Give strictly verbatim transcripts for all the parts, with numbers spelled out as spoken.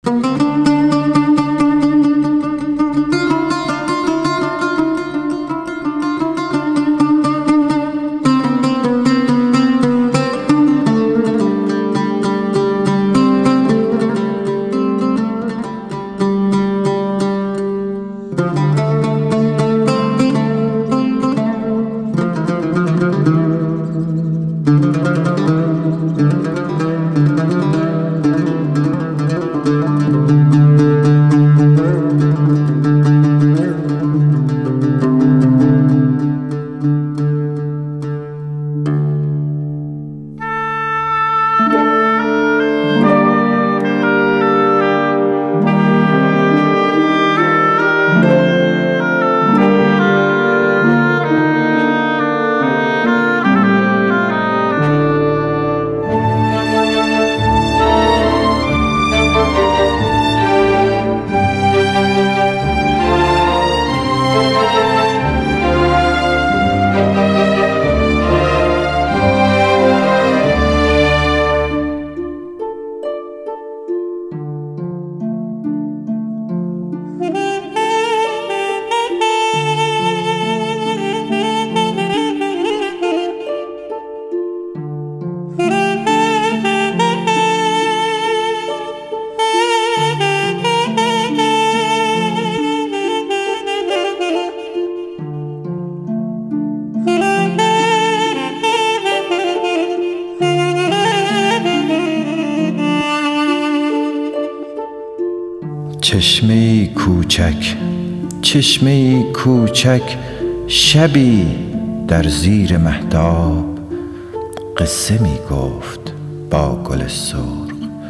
چشمه‌ای کوچک، چشمه‌ای کوچک، شبی در زیر مهتاب قصه می گفت با گل سرخ.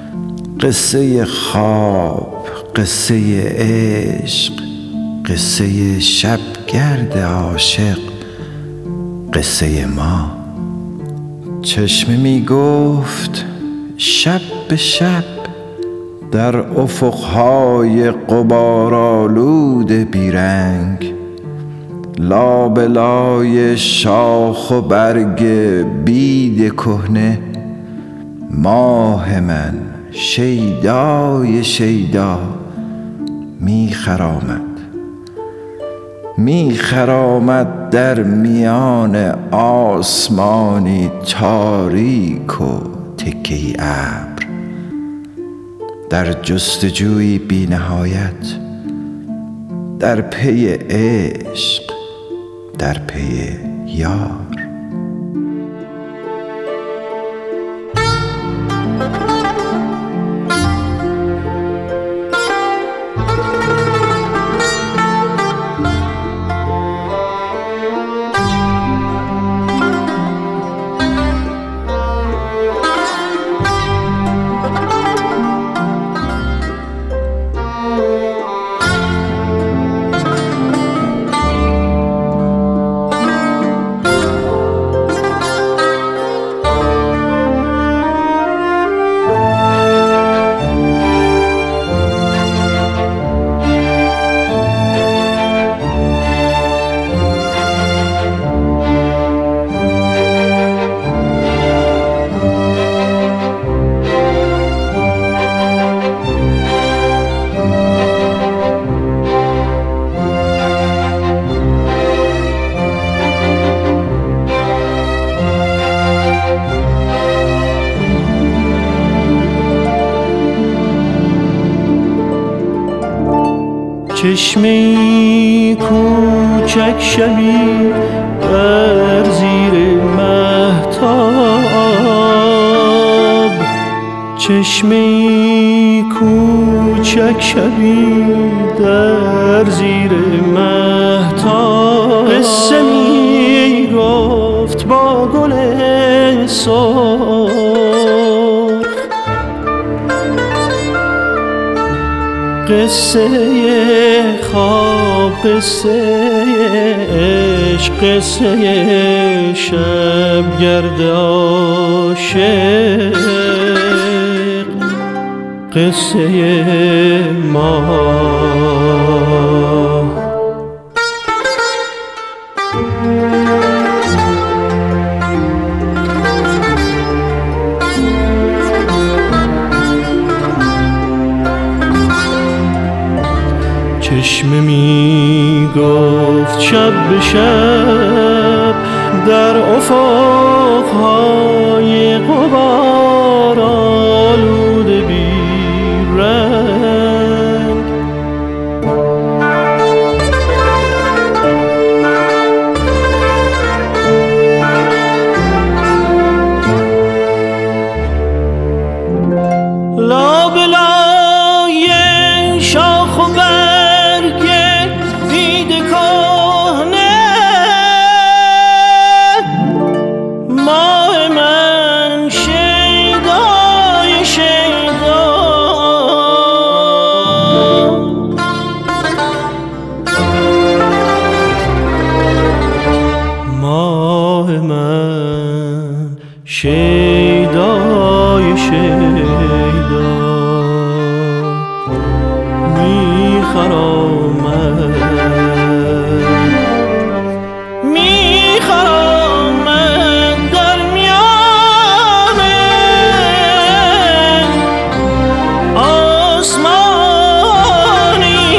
قصه خواب، قصه عشق، قصه شبگرد عاشق، قصه ما. چشمه می گفت شب به شب در افقهای غبارآلود بیرنگ، لابلای شاخ و برگ بید کهنه، ماه من شیدای شیدا می خرامد می خرامد در میان آسمانی تاریک و تکه‌ای ابر، در جستجویی بی نهایت، در پی عشق، در پی یار. چشمه‌ای کوچک شبی در زیر مهتاب، چشمه‌ای کوچک شبی در زیر مهتاب، قصه می گفت با گل سرخ. قصه خواب، قصه عشق، قصه شبگرد عاشق، قصه ما. چشمه می گفت شب به شب در افقهای غبار آلوده بی رنگ. لابلای شاخ و برگ بید کهنه ماه من شیدای شیدا، ماه من شیدای شیدا می خرامد می خرامد در میان آسمانی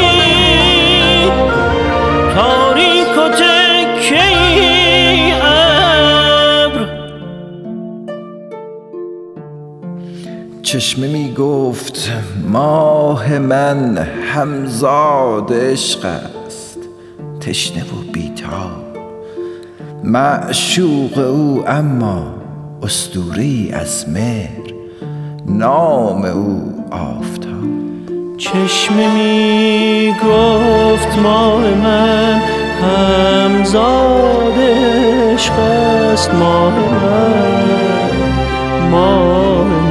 تاریک و تکه‌ای ابر. چشمه می گفت ماه من همزاد عشق است، تشنه و بی‌تاب، معشوق او اما اسطوره‌ای از مهر، نام او آفتاب. چشمه می گفت ماه من همزاد عشق است، ماه من ماه من.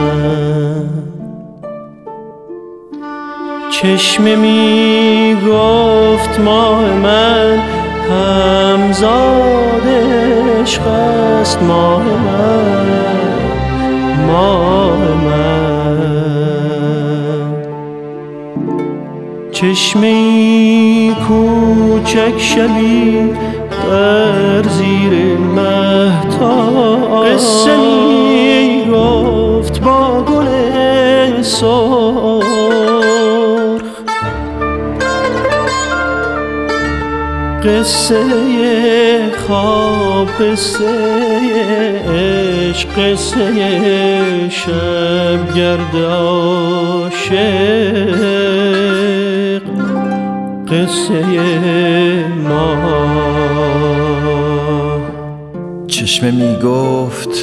چشمه می گفت ماه من همزاد عشق است، ماه من ماه من. چشمه کوچک شبی در زیر مهتاب قصه می گفت با گل سرخ، قصه خواب، قصه عشق، قصه شبگرد عاشق، قصه ما. چشمه می گفت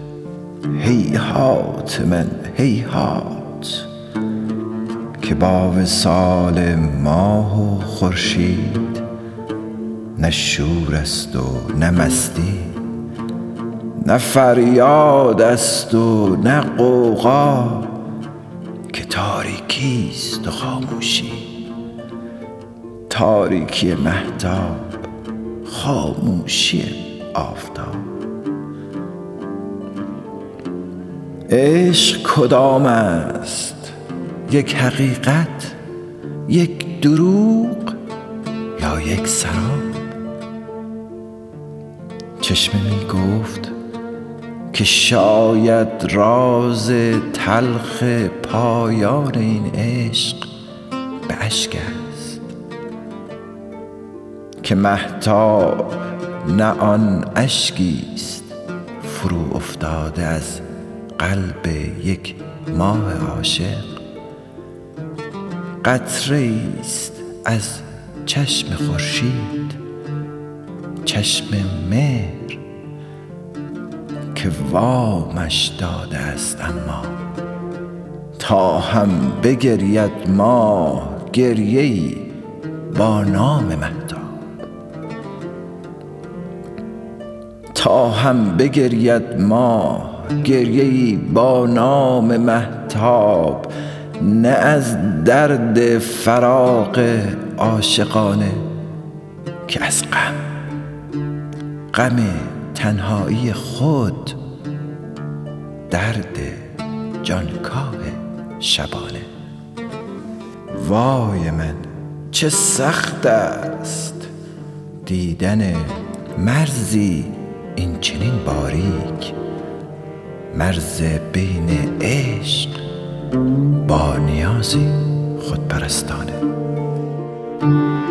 هیهات من هیهات، که با وصال ماه و خورشید نه شور است و نه مستی، نه فریاد است و نه غوغا، که تاریکی است و خاموشی، تاریکی مهتاب، خاموشی آفتاب. عشق کدام است؟ یک حقیقت، یک دروغ یا یک سراب؟ چشمه می گفت که شاید راز تلخ پایان این عشق به اشک است، که مهتاب نه آن اشکی است فرو افتاده از قلب یک ماه عاشق، قطره است از چشم خورشید، چشم مهر که وامش داده است، اما تا هم بگرید ماه گریه‌ای با نام مهتاب، تا هم بگرید ماه گریه‌ای با نام مهتاب، نه از درد فراق عاشقانه، که از غم، غم تنهایی خود، درد جانکاه شبانه. وای من چه سخت است دیدن مرزی این چنین باریک، مرز بین عشق با نیازی خودپرستانه. شد